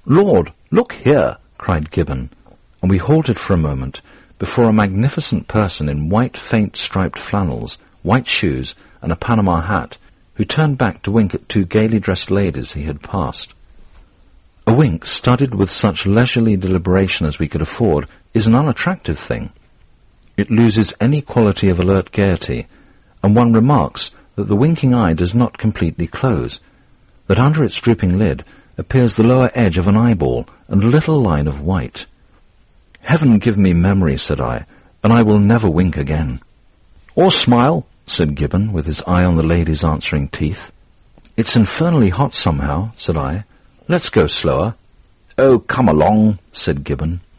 "Lord, look here!" cried Gibbon, and we halted for a moment before a magnificent person in white faint striped flannels, white shoes, and a Panama hat, who turned back to wink at two gaily dressed ladies he had passed. A wink studied with such leisurely deliberation as we could afford is an unattractive thing. It loses any quality of alert gaiety, and one remarks that the winking eye does not completely close, that under its drooping lid appears the lower edge of an eyeball and a little line of white. "Heaven give me memory," said I, "and I will never wink again." "Or smile," said Gibbon, with his eye on the lady's answering teeth. "It's infernally hot somehow," said I. "Let's go slower." "Oh, come along," said Gibbon.